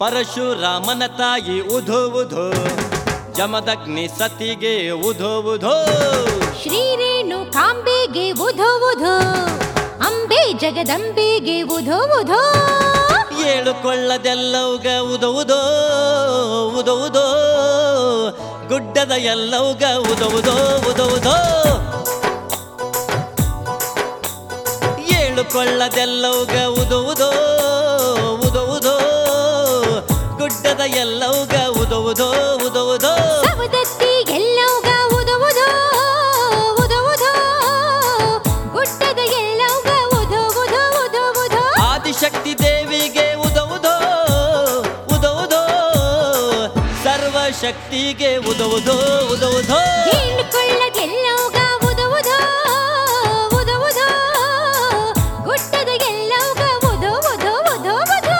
ಪರಶುರಾಮನ ತಾಯಿ ಉಧೋ ಉಧೋ, ಜಮದಗ್ನಿ ಸತಿಗೆ ಉಧೋ ಉಧೋ, ಶ್ರೀರೇಣುಕಾಂಬೆಗೆ ಉಧೋ ಉಧೋ, ಅಂಬೆ ಜಗದಂಬೆಗೆ ಉಧೋ ಉಧೋ. ಏಳು ಕೊಳ್ಳದೆಲ್ಲವುಗ ಉದೋ ಉದೋ ಉದೋ ಉದೋ, ಗುಡ್ಡದ ಎಲ್ಲವುಗ ಉದೋ ಉದೋ ಉದೋ ಉದೋ. ಏಳು ಕೊಳ್ಳದೆಲ್ಲವುಗ ಉದೋ ಉದೋ ಉದೋ ಉದೋ, ಗುಡ್ಡದ ಎಲ್ಲವುಗ ಉದೋ ಉದೋ ಉದೋ ಉದೋ. ಸವದತ್ತಿ ಎಲ್ಲವುಗ ಉದೋ ಉದೋ ಉದೋ ಉದೋ, ಗುಡ್ಡದ ಎಲ್ಲವುಗ ಉದೋ ಉದೋ ಉದೋ ಉದೋ. ಆದಿಶಕ್ತಿ ದೇವಿಗೆ ಉದೋ ಉದೋ ಉದೋ ಉದೋ, ಸರ್ವಶಕ್ತಿಗೆ ಉದೋ ಉದೋ ಉದೋ ಉದೋ. ಏಳು ಕೊಳ್ಳದೆಲ್ಲವುಗ ಉದೋ ಉದೋ ಉದೋ ಉದೋ, ಗುಡ್ಡದ ಎಲ್ಲವುಗ ಉದೋ ಉದೋ ಉದೋ ಉದೋ.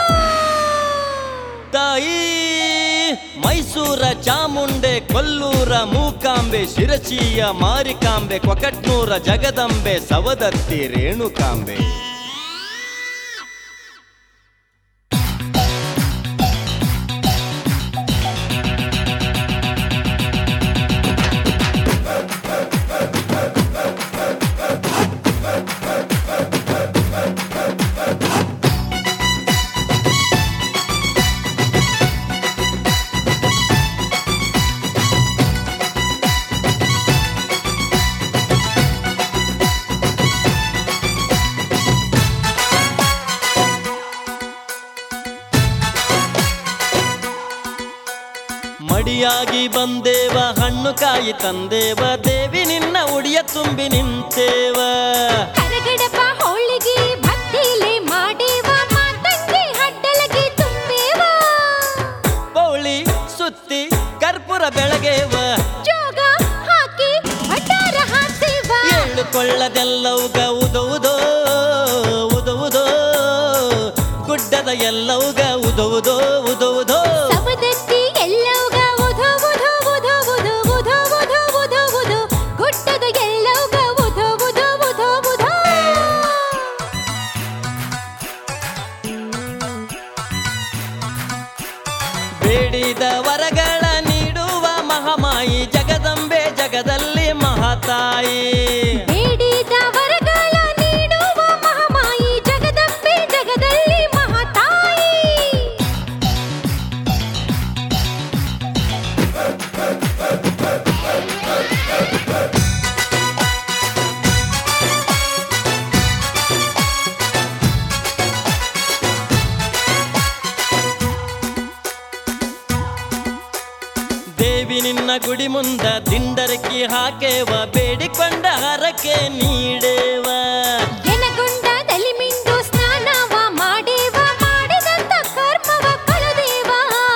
ತಾಯಿ ಮೈಸೂರ ಚಾಮುಂಡೆ, ಕೊಲ್ಲೂರ ಮೂಕಾಂಬೆ, ಶಿರಸಿಯ ಮಾರಿಕಾಂಬೆ, ಕೊಕಟ್ನೂರ ಜಗದಂಬೆ, ಸವದತ್ತಿ ರೇಣುಕಾಂಬೆ. ಮಡಿಯಾಗಿ ಬಂದೇವ, ಹಣ್ಣು ಕಾಯಿ ತಂದೇವ, ದೇವಿ ನಿನ್ನ ಉಡಿಯ ತುಂಬಿ ನಿಂತೇವ. ಕರಗಡಪ ಹೋಳಿಗೆ ಭಕ್ತಿಲೆ ಮಾಡೇವ, ಮಾತಂಗಿ ಹಡ್ಡಲಗೆ ತುಂಬೇವ. ಪೌಳಿ ಸುತ್ತಿ ಕರ್ಪೂರ ಬೆಳಗೇವ, ಜೋಗ ಹಾಕಿ ಭಂಡಾರ ಹಾಸೇವ. ಏಳು ಕೊಳ್ಳದೆಲ್ಲವುಗ ಉದೋ ಉದೋ ಉದೋ ಉದೋ, ಗುಡ್ಡದ ಎಲ್ಲವುಗ ಉದೋ ಉದೋ ಉದೋ ಉದೋ. ಸವದತ್ತಿ ಎಲ್ಲವುಗ ಉಧೋ ಉಧೋ ಉಧೋ ಉಧೋ ಉಧೋ ಉಧೋ ಉಧೋ ಉಧೋ, ಗುಡ್ಡದ ಎಲ್ಲವುಗ ಉಧೋ ಉಧೋ ಉಧೋ ಉಧೋ. ಬೇಡಿದ ವರಗಳ ನೀಡುವ ಮಹಾಮಾಯಿ, ಜಗದಂಬೆ ಜಗದಲ್ಲಿ ಮಹಾತಾಯಿ. ಬೇಡಿದ ವರಗಳ ನೀಡುವ ಮಹಾಮಾಯಿ, ಜಗದಂಬೆ ಜಗದಲ್ಲಿ ಮಹಾತಾಯಿ. ದೇವಿ ನಿನ್ನ ಗುಡಿ ಮುಂದ ದಿಂಡರಕಿ ಹಾಕೇವ, ಬೇಡಿಕೊಂಡ ಹರಕೆ ನೀಡೇವ. ಜನಗೊಂಡದಲ್ಲಿ ಮಿಂಡು ಸ್ನಾನವ ಮಾಡೇವ, ಮಾಡಿದಂತ ಕರ್ಮವ ಕಳೆದೇವ.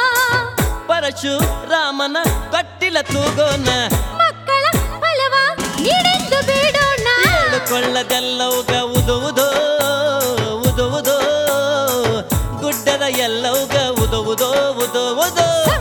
ಪರಶುರಾಮನ ಕಟ್ಟಿಲ ತೂಗೋನ, ಮಕ್ಕಳ ಫಲವ ನೀಡೆಂದು ಬೇಡೋಣ. ಏಳು ಕೊಳ್ಳದೆಲ್ಲವುಗ ಉದೋ ಉದೋ ಉದೋ ಉದೋ, ಗುಡ್ಡದ ಎಲ್ಲವುಗ ಉದೋ ಉದೋ ಉದೋ ಉದೋ.